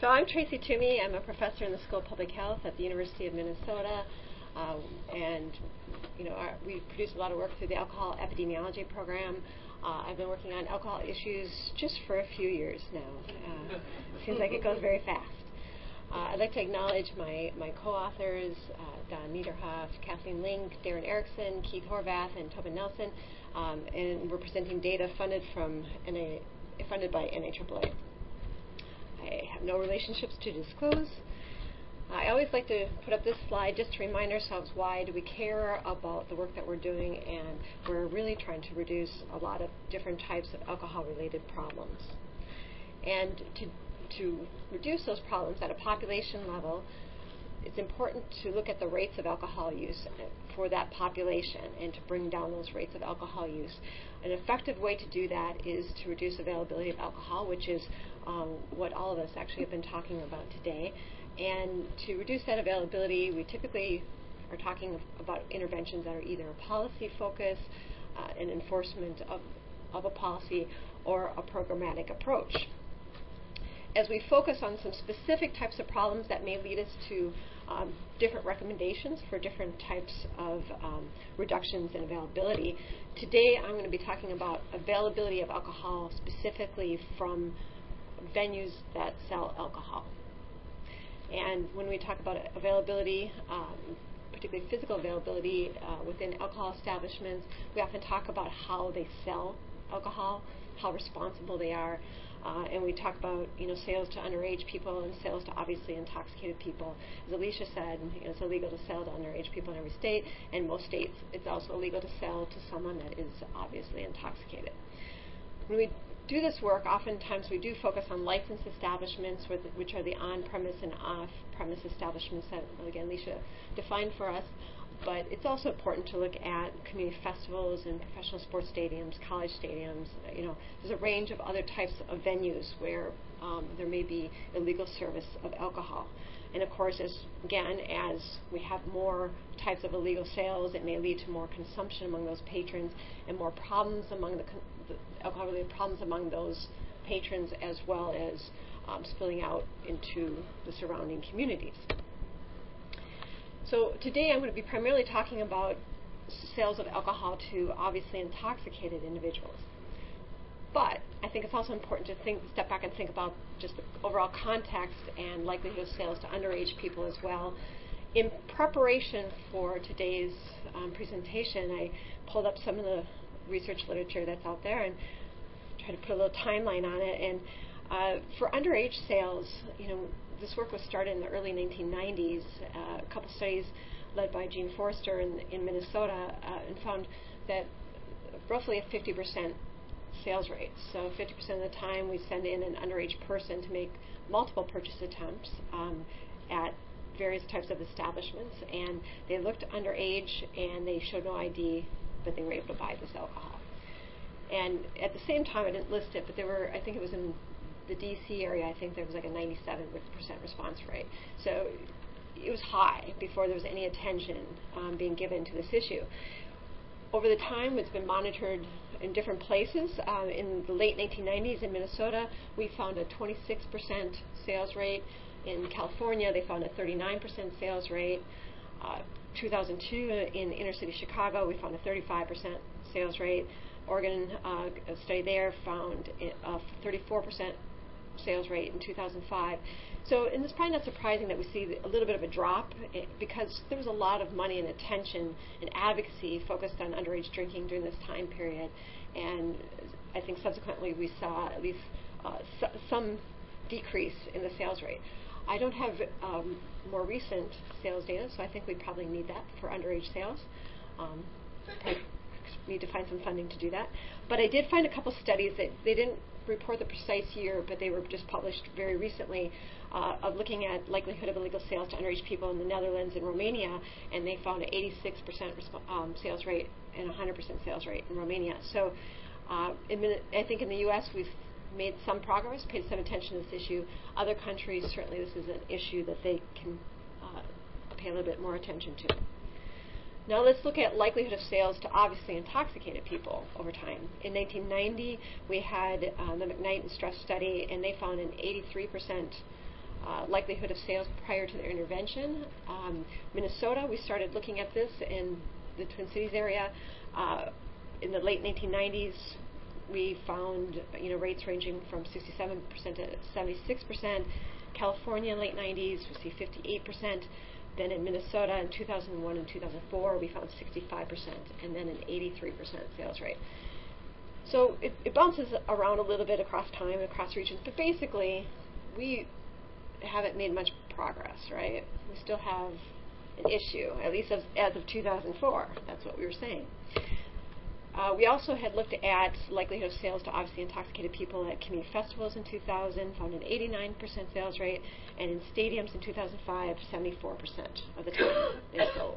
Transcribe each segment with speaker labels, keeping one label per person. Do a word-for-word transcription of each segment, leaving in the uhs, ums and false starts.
Speaker 1: So I'm Tracy Toomey. I'm a professor in the School of Public Health at the University of Minnesota. Uh, and, you know, our, we produce a lot of work through the alcohol epidemiology program. Uh, I've been working on alcohol issues just for a few years now. Uh, seems like it goes very fast. Uh, I'd like to acknowledge my, my co-authors, uh, Don Niederhoff, Kathleen Link, Darren Erickson, Keith Horvath, and Tobin Nelson. Um, and we're presenting data funded from N A, funded by N A A A. I have no relationships to disclose. I always like to put up this slide just to remind ourselves why do we care about the work that we're doing, and we're really trying to reduce a lot of different types of alcohol-related problems. And to, to reduce those problems at a population level, it's important to look at the rates of alcohol use for that population and to bring down those rates of alcohol use. An effective way to do that is to reduce availability of alcohol, which is um, what all of us actually have been talking about today. And to reduce that availability, we typically are talking about interventions that are either a policy focus, uh, an enforcement of, of a policy, or a programmatic approach. As we focus on some specific types of problems that may lead us to um, different recommendations for different types of um, reductions in availability, today I'm going to be talking about availability of alcohol specifically from venues that sell alcohol. And when we talk about availability, um, particularly physical availability uh, within alcohol establishments, we often talk about how they sell alcohol, how responsible they are. Uh, and we talk about, you know, sales to underage people and sales to obviously intoxicated people. As Alicia said, you know, it's illegal to sell to underage people in every state, and most states it's also illegal to sell to someone that is obviously intoxicated. When we do this work, oftentimes we do focus on licensed establishments, with, which are the on-premise and off-premise establishments that, again, Alicia defined for us. But it's also important to look at community festivals and professional sports stadiums, college stadiums. You know, there's a range of other types of venues where um, there may be illegal service of alcohol. And of course, as, again, as we have more types of illegal sales, it may lead to more consumption among those patrons and more problems among the, con the alcohol-related problems among those patrons, as well as um, spilling out into the surrounding communities. So today I'm going to be primarily talking about sales of alcohol to obviously intoxicated individuals. But I think it's also important to think, step back and think about just the overall context and likelihood of sales to underage people as well. In preparation for today's um, presentation, I pulled up some of the research literature that's out there and tried to put a little timeline on it. And uh, for underage sales, you know, this work was started in the early nineteen nineties. Uh, a couple studies led by Gene Forster in, in Minnesota uh, and found that roughly a fifty percent sales rate. So fifty percent of the time we send in an underage person to make multiple purchase attempts um, at various types of establishments, and they looked underage and they showed no I D, but they were able to buy this alcohol. And at the same time, I didn't list it, but there were, I think it was in the D C area, I think there was like a ninety-seven percent response rate. So it was high before there was any attention um, being given to this issue. Over the time, it's been monitored in different places. Uh, in the late nineteen nineties in Minnesota, we found a twenty-six percent sales rate. In California, they found a thirty-nine percent sales rate. Uh, two thousand two, in inner city Chicago, we found a thirty-five percent sales rate. Oregon, uh, a study there found a thirty-four percent sales rate in two thousand five. So, and it's probably not surprising that we see a little bit of a drop, because there was a lot of money and attention and advocacy focused on underage drinking during this time period. And I think subsequently we saw at least uh, some decrease in the sales rate. I don't have um, more recent sales data, so I think we probably need that for underage sales. Um, I need to find some funding to do that. But I did find a couple studies that they didn't report the precise year, but they were just published very recently, uh, of looking at likelihood of illegal sales to underage people in the Netherlands and Romania, and they found an eighty-six percent um, sales rate and one hundred percent sales rate in Romania. So uh, in, I think in the U S we've made some progress, paid some attention to this issue. Other countries, certainly this is an issue that they can uh, pay a little bit more attention to. Now let's look at likelihood of sales to obviously intoxicated people over time. In nineteen ninety, we had uh, the McKnight and Stress study, and they found an eighty-three percent uh, likelihood of sales prior to their intervention. Um, Minnesota, we started looking at this in the Twin Cities area. Uh, in the late nineteen nineties, we found you know rates ranging from sixty-seven percent to seventy-six percent. California, late nineties, we see fifty-eight percent. Then in Minnesota in two thousand one and two thousand four, we found sixty-five percent, and then an eighty-three percent sales rate. So it, it bounces around a little bit across time, across regions, but basically we haven't made much progress, right? We still have an issue, at least as, as of two thousand four. That's what we were saying. Uh, we also had looked at likelihood of sales to obviously intoxicated people at community festivals in two thousand, found an eighty-nine percent sales rate, and in stadiums in two thousand five, seventy-four percent of the time they sold.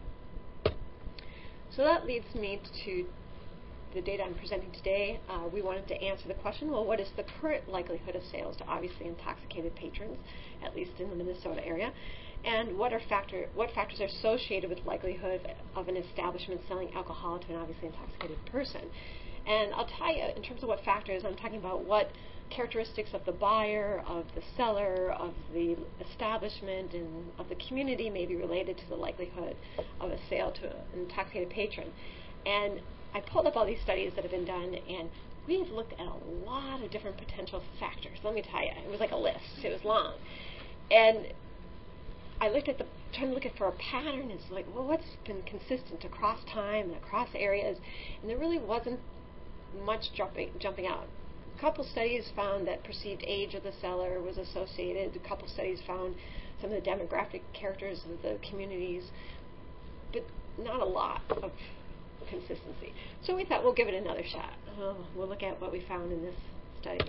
Speaker 1: So that leads me to the data I'm presenting today. Uh, we wanted to answer the question, well, what is the current likelihood of sales to obviously intoxicated patrons, at least in the Minnesota area? And what are factor what factors are associated with likelihood of an establishment selling alcohol to an obviously intoxicated person? And I'll tell you, in terms of what factors, I'm talking about what characteristics of the buyer, of the seller, of the establishment, and of the community may be related to the likelihood of a sale to an intoxicated patron. And I pulled up all these studies that have been done, and we've looked at a lot of different potential factors. Let me tell you, it was like a list. It was long. And I looked at the, trying to look at for a pattern. It's like, well, what's been consistent across time and across areas? And there really wasn't much jumping jumping out. A couple studies found that perceived age of the seller was associated. A couple studies found some of the demographic characters of the communities, but not a lot of consistency. So we thought we'll give it another shot. Uh, we'll look at what we found in this study.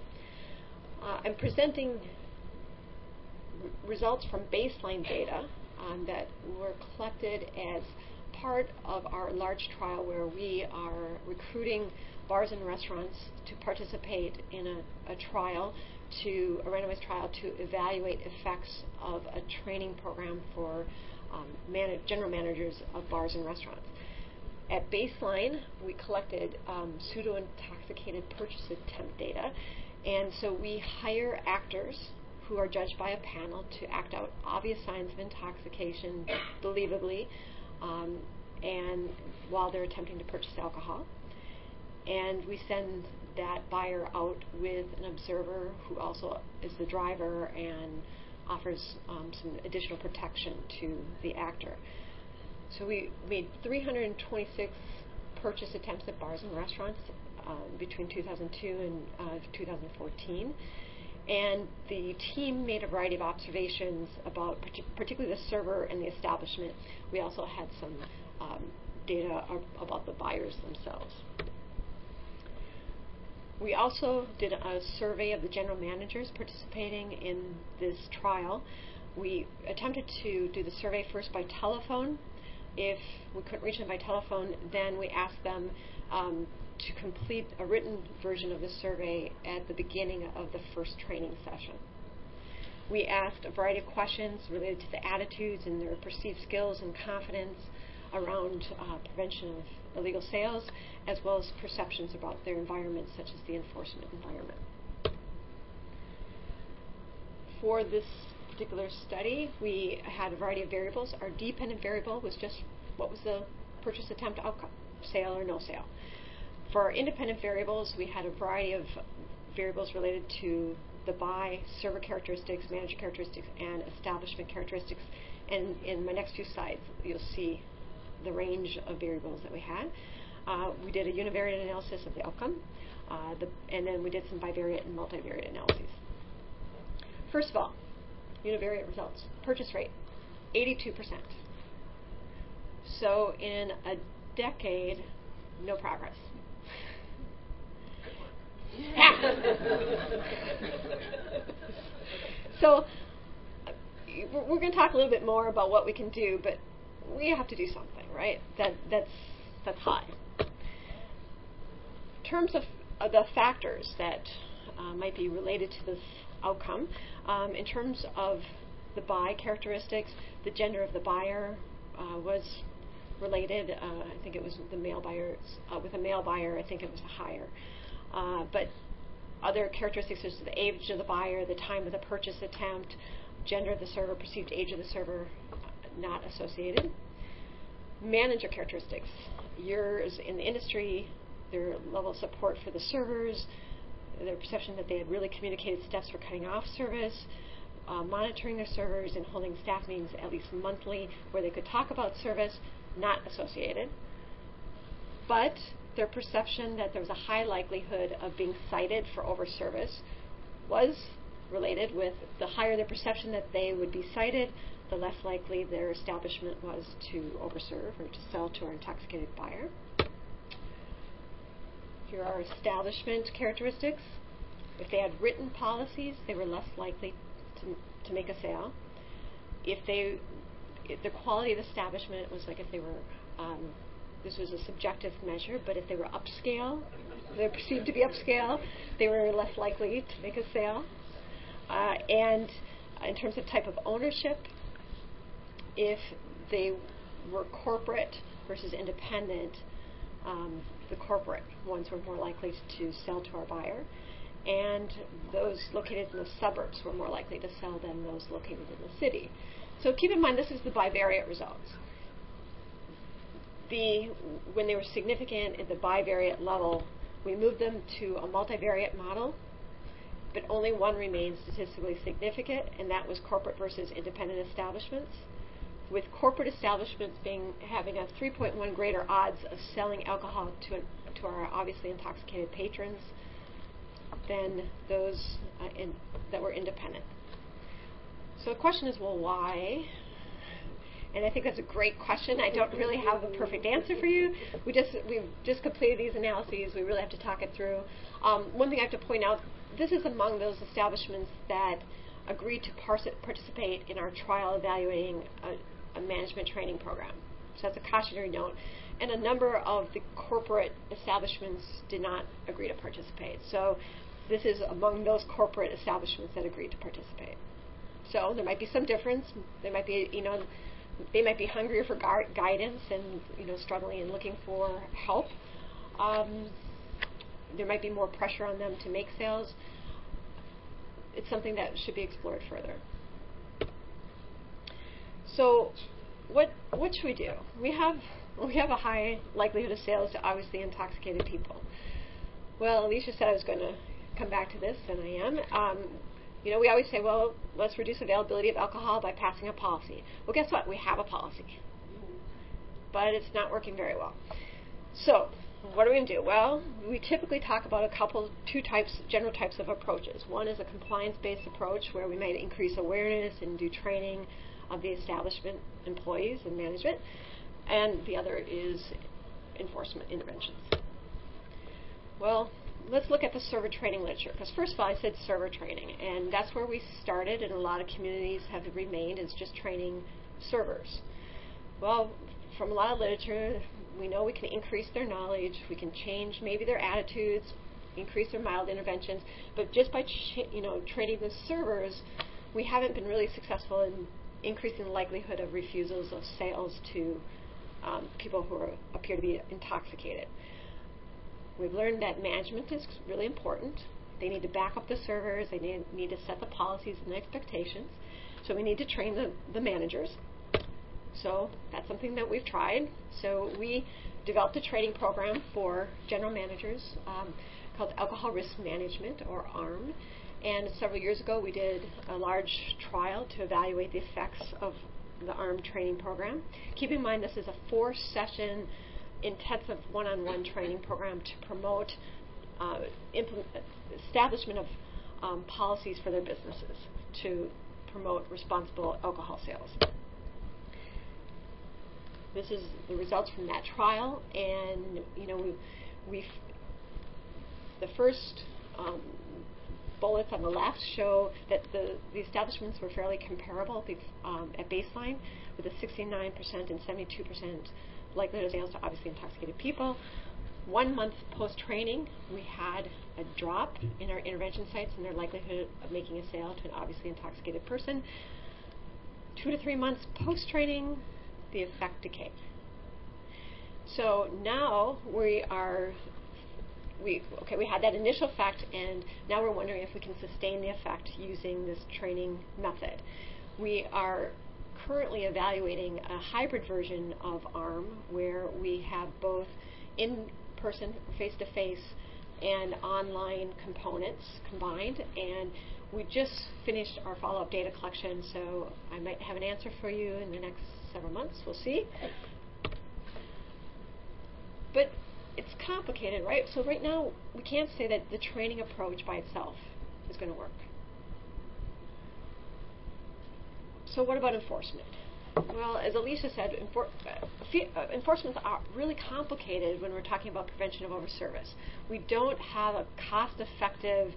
Speaker 1: Uh, I'm presenting results from baseline data um, that were collected as part of our large trial where we are recruiting bars and restaurants to participate in a, a trial, to a randomized trial to evaluate effects of a training program for um, man- general managers of bars and restaurants. At baseline, we collected um, pseudo-intoxicated purchase attempt data, and so we hire actors who are judged by a panel to act out obvious signs of intoxication believably, um, and while they're attempting to purchase alcohol. And we send that buyer out with an observer who also is the driver and offers um, some additional protection to the actor. So we made three hundred twenty-six purchase attempts at bars and restaurants uh, between two thousand two and uh, two thousand fourteen. And the team made a variety of observations about particularly the server and the establishment. We also had some um, data about the buyers themselves. We also did a survey of the general managers participating in this trial. We attempted to do the survey first by telephone. If we couldn't reach them by telephone, then we asked them um, to complete a written version of the survey at the beginning of the first training session. We asked a variety of questions related to the attitudes and their perceived skills and confidence around uh, prevention of illegal sales, as well as perceptions about their environment, such as the enforcement environment. For this particular study, we had a variety of variables. Our dependent variable was just what was the purchase attempt outcome, sale or no sale. For our independent variables, we had a variety of variables related to the buy, server characteristics, manager characteristics, and establishment characteristics. And in my next few slides, you'll see the range of variables that we had. Uh, we did a univariate analysis of the outcome, uh, the, and then we did some bivariate and multivariate analyses. First of all, univariate results. Purchase rate, eighty-two percent. So in a decade, no progress. So we're going to talk a little bit more about what we can do, but we have to do something, right? That that's that's high. In terms of uh, the factors that uh, might be related to this outcome, um, in terms of the buy characteristics, the gender of the buyer uh, was related. Uh, I think it was the male buyer. Uh, with a male buyer, I think it was higher. Uh, but other characteristics such as the age of the buyer, the time of the purchase attempt, gender of the server, perceived age of the server, not associated. Manager characteristics, years in the industry, their level of support for the servers, their perception that they had really communicated steps for cutting off service, uh, monitoring their servers, and holding staff meetings at least monthly where they could talk about service, not associated. But their perception that there was a high likelihood of being cited for overservice was related with the higher their perception that they would be cited, the less likely their establishment was to overserve or to sell to our intoxicated buyer. Here are establishment characteristics. If they had written policies, they were less likely to, to make a sale. If they, if the quality of the establishment was like if they were, um, this was a subjective measure, but if they were upscale, they're perceived to be upscale, they were less likely to make a sale. Uh, and in terms of type of ownership, if they were corporate versus independent, um, the corporate ones were more likely to sell to our buyer, and those located in the suburbs were more likely to sell than those located in the city. So keep in mind, this is the bivariate results. The, when they were significant at the bivariate level, we moved them to a multivariate model, but only one remained statistically significant, and that was corporate versus independent establishments, with corporate establishments being having a three point one greater odds of selling alcohol to, to our obviously intoxicated patrons than those uh, in, that were independent. So the question is, well, why? And I think that's a great question. I don't really have a perfect answer for you. We just, we've just completed these analyses. We really have to talk it through. Um, one thing I have to point out, this is among those establishments that agreed to par- participate in our trial evaluating a, a management training program. So that's a cautionary note. And a number of the corporate establishments did not agree to participate. So this is among those corporate establishments that agreed to participate. So there might be some difference. There might be, you know, they might be hungrier for gu- guidance and, you know, struggling and looking for help. Um, there might be more pressure on them to make sales. It's something that should be explored further. So, what what should we do? We have we have a high likelihood of sales to obviously intoxicated people. Well, Alicia said I was going to come back to this, and I am. Um, you know, we always say, well, let's reduce availability of alcohol by passing a policy. Well, guess what? We have a policy, but it's not working very well. So, what are we going to do? Well, we typically talk about a couple, two types, general types of approaches. One is a compliance-based approach where we might increase awareness and do training of the establishment employees and management, and the other is enforcement interventions. Well, let's look at the server training literature, because first of all, I said server training, and that's where we started, and a lot of communities have remained, is just training servers. Well, from a lot of literature, we know we can increase their knowledge, we can change maybe their attitudes, increase their mild interventions, but just by ch- you know training the servers, we haven't been really successful in increasing the likelihood of refusals of sales to um, people who are, appear to be intoxicated. We've learned that management is really important. They need to back up the servers, they need, need to set the policies and the expectations, so we need to train the, the managers. So that's something that we've tried. So we developed a training program for general managers um, called Alcohol Risk Management, or A R M. And several years ago, we did a large trial to evaluate the effects of the A R M training program. Keep in mind, this is a four-session intensive one-on-one training program to promote uh, implement, establishment of um, policies for their businesses to promote responsible alcohol sales. This is the results from that trial, and you know we we the first um, bullets on the left show that the, the establishments were fairly comparable um, at baseline, with a sixty-nine percent and seventy-two percent likelihood of sales to obviously intoxicated people. One month post-training, we had a drop in our intervention sites and their likelihood of making a sale to an obviously intoxicated person. Two to three months post-training, the effect decayed. So now we are we okay, we had that initial effect, and now we're wondering if we can sustain the effect using this training method. We are currently evaluating a hybrid version of ARM where we have both in-person, face-to-face, and online components combined, and we just finished our follow-up data collection, so I might have an answer for you in the next several months. We'll see. But it's complicated, right? So right now, we can't say that the training approach by itself is going to work. So what about enforcement? Well, as Alicia said, enfor uh, enforcements are really complicated when we're talking about prevention of overservice. We don't have a cost-effective,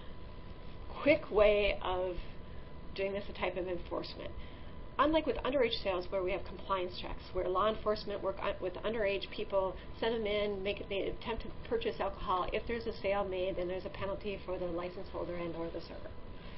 Speaker 1: quick way of doing this type of enforcement. Unlike with underage sales, where we have compliance checks, where law enforcement work with underage people, send them in, make it, they attempt to purchase alcohol. If there's a sale made, then there's a penalty for the license holder and or the server.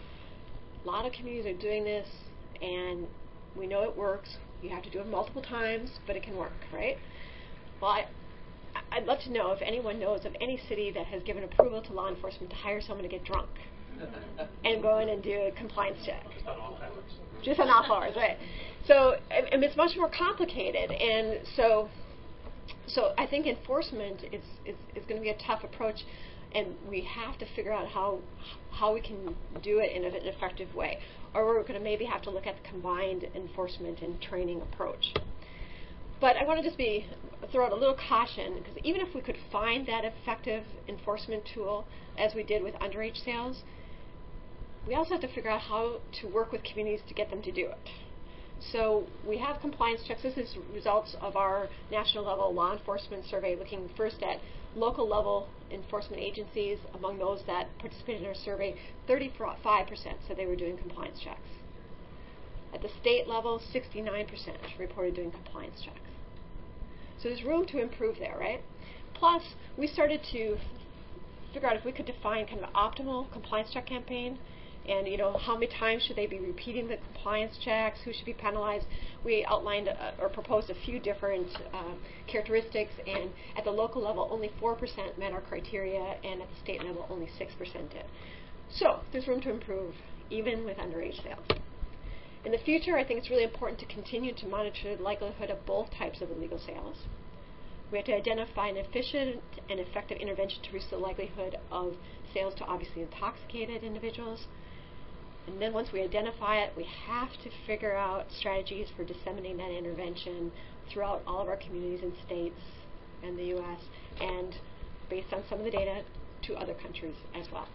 Speaker 1: A lot of communities are doing this, and we know it works. You have to do it multiple times, but it can work, right? Well, I, I'd love to know if anyone knows of any city that has given approval to law enforcement to hire someone to get drunk and go in and do a compliance check.
Speaker 2: Just on off hours.
Speaker 1: Just on off hours, right. So, and, and it's much more complicated. And so, so I think enforcement is, is, is going to be a tough approach, and we have to figure out how, how we can do it in an effective way. Or we're going to maybe have to look at the combined enforcement and training approach. But I want to just be throw out a little caution, because even if we could find that effective enforcement tool, as we did with underage sales, we also have to figure out how to work with communities to get them to do it. So we have compliance checks. This is results of our national level law enforcement survey, looking first at local level enforcement agencies. Among those that participated in our survey, thirty-five percent said they were doing compliance checks. At the state level, sixty-nine percent reported doing compliance checks. So there's room to improve there, right? Plus, we started to figure out if we could define kind of an optimal compliance check campaign, and you know, how many times should they be repeating the compliance checks, who should be penalized. We outlined uh, or proposed a few different uh, characteristics, and at the local level, only four percent met our criteria, and at the state level, only six percent did. So there's room to improve, even with underage sales. In the future, I think it's really important to continue to monitor the likelihood of both types of illegal sales. We have to identify an efficient and effective intervention to reduce the likelihood of sales to obviously intoxicated individuals. And then once we identify it, we have to figure out strategies for disseminating that intervention throughout all of our communities and states and the U S, and based on some of the data, to other countries as well.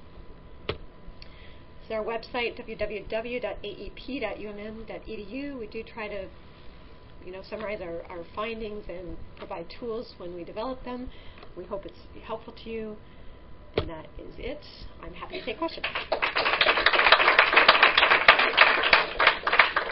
Speaker 1: So our website, w w w dot a e p dot u m m dot e d u, we do try to you know, summarize our, our findings and provide tools when we develop them. We hope it's helpful to you. And that is it. I'm happy to take questions.